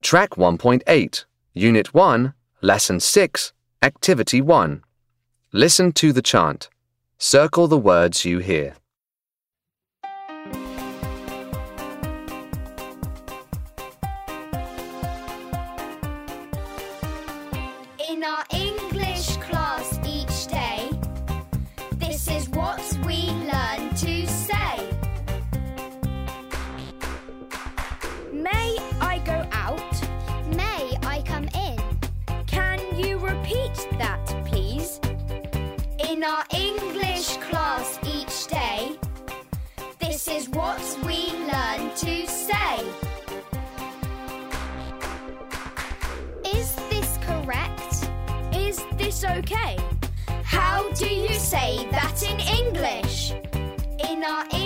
Track 1.8, Unit 1, Lesson 6, Activity 1. Listen to the chant. Circle the words you hear. In our English class each day, this is what we learn to say. May I go out? May I come in? Can you repeat that, please? In our English class each day, this is what we learn to say. Is this correct? Is this okay? How do you say that in English? In our